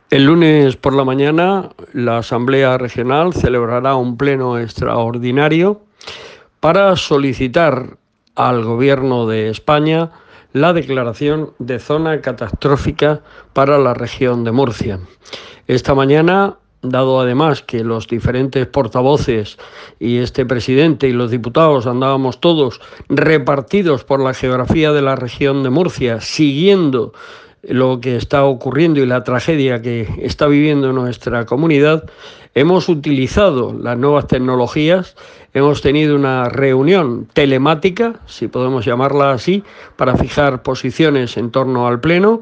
El lunes por la mañana, la Asamblea Regional celebrará un pleno extraordinario para solicitar al Gobierno de España la declaración de zona catastrófica para la región de Murcia. Esta mañana, dado además que los diferentes portavoces y este presidente y los diputados andábamos todos repartidos por la geografía de la región de Murcia, siguiendo lo que está ocurriendo y la tragedia que está viviendo nuestra comunidad, hemos utilizado las nuevas tecnologías, hemos tenido una reunión telemática, si podemos llamarla así, para fijar posiciones en torno al Pleno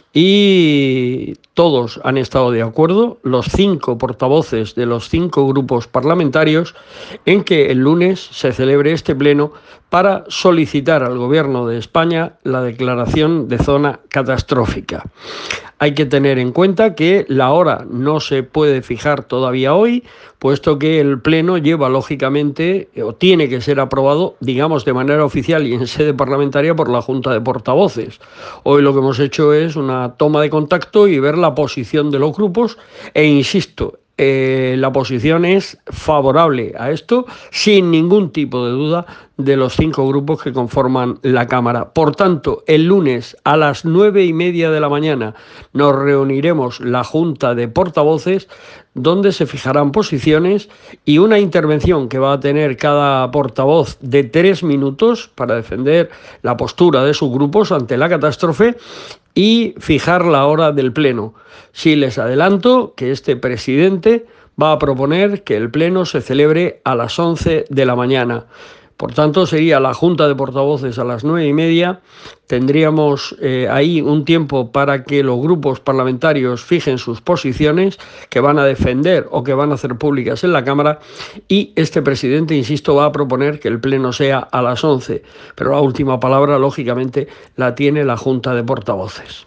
y todos han estado de acuerdo, los 5 portavoces de los 5 grupos parlamentarios, en que el lunes se celebre este pleno para solicitar al Gobierno de España la declaración de zona catastrófica. Hay que tener en cuenta que la hora no se puede fijar todavía hoy, puesto que el Pleno lleva lógicamente, o tiene que ser aprobado, digamos, de manera oficial y en sede parlamentaria por la Junta de Portavoces. Hoy lo que hemos hecho es una toma de contacto y ver la posición de los grupos e insisto, la posición es favorable a esto, sin ningún tipo de duda, de los 5 grupos que conforman la Cámara. Por tanto, el lunes a las 9:30 de la mañana nos reuniremos la Junta de Portavoces, donde se fijarán posiciones y una intervención que va a tener cada portavoz de 3 minutos para defender la postura de sus grupos ante la catástrofe y fijar la hora del pleno. Sí les adelanto que este presidente va a proponer que el pleno se celebre a las 11 de la mañana. Por tanto, sería la Junta de Portavoces a las 9:30. Tendríamos ahí un tiempo para que los grupos parlamentarios fijen sus posiciones que van a defender o que van a hacer públicas en la Cámara y este presidente, insisto, va a proponer que el pleno sea a las 11. Pero la última palabra, lógicamente, la tiene la Junta de Portavoces.